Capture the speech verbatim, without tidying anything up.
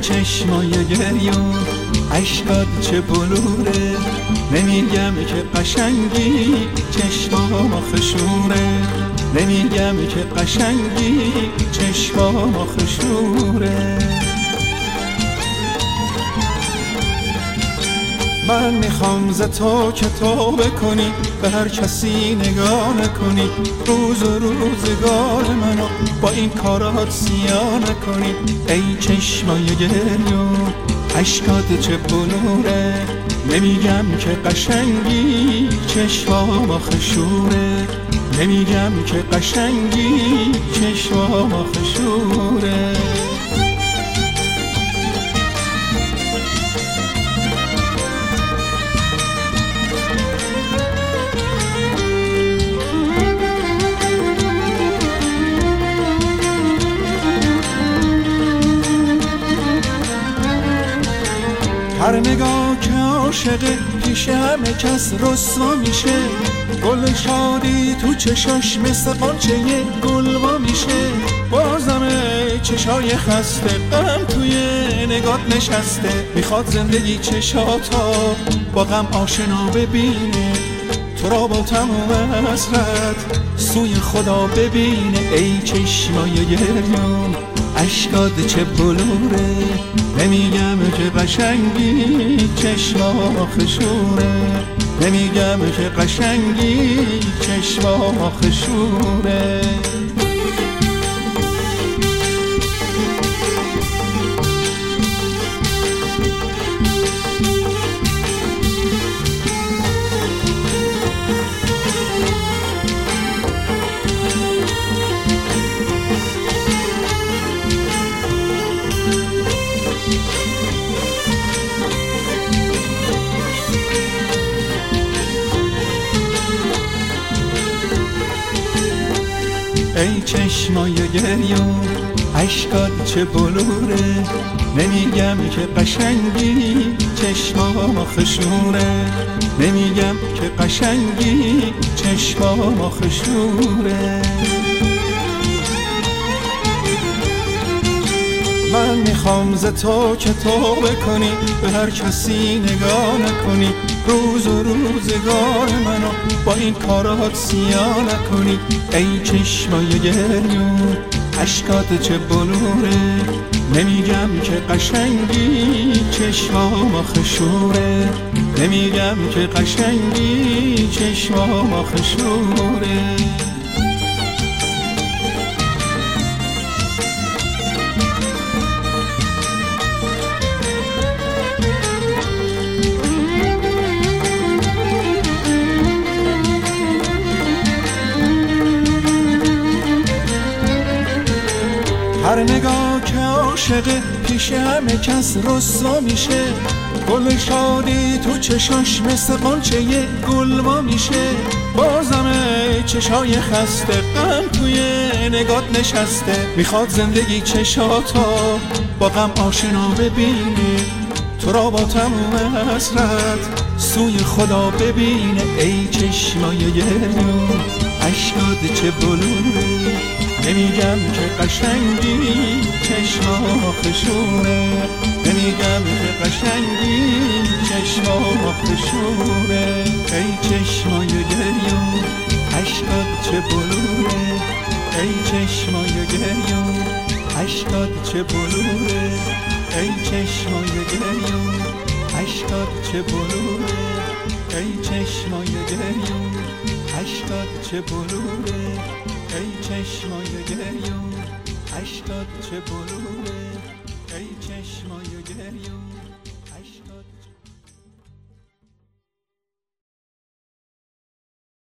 چشمای گریون اشکات چه بلوره، نمیگم که قشنگی چشمام خشوره، نمیگم که قشنگی چشمام خشوره. من میخوام ز تو که توبه کنی، به هر کسی نگاه نکنی، روز و روزگار منو با این کارات سیاه نکنی. ای چشمای گریون اشکات چه بلوره، نمیگم که قشنگی چشمام خشوره، نمیگم که قشنگی چشمام خشوره. هر نگاه که عاشقه پیش همه کس رسوا میشه، گل شادی تو چشاش مثل قنچه گلوا میشه. بازمه چشای خسته غم توی نگات نشسته، میخواد زندگی چشاتا با غم آشنا ببینه، تو را با تمام حسرت سوی خدا ببینه. ای چشمای گریون اشکات چه بلوره، نمیگم که قشنگی چشما خشوره، نمیگم که قشنگی چشما خشوره. ای چشمای گریون اشکات چه بلوره، نمیگم که قشنگی چشمام خشوره، نمیگم که قشنگی چشمام خشوره. من میخوام ز تو که توبه کنی، به هر کسی نگاه نکنی، روز و روزگار منو با این کارات سیاه نکنی. ای چشمای گریون اشکات چه بلوره، نمیگم که قشنگی چشمام خشوره، نمیگم که قشنگی چشمام خشوره. هر نگاه که عاشقه پیش همه کس رسوا میشه، گل شادی تو چشاش مثل قنچه گلوا میشه. بازمه چشای خسته غم توی نگات نشسته، میخواد زندگی چشاتا با غم آشنا ببینه، تو را با تموم حسرت سوی خدا ببینه. ای چشمای گریون اشکات چه بلوره، نمیگم که قشنگی چشما خشوره، نمیگم که قشنگی چشما خشوره. ای چشمای گریون اشکات چه بلوره، ای چشمای گریون اشکات چه بلوره، ای چشمای گریون اشکات چه بلوره، ای چشمای گریون اشکات چه بلوره، ای چشمای گریون اشکات چه بلوره.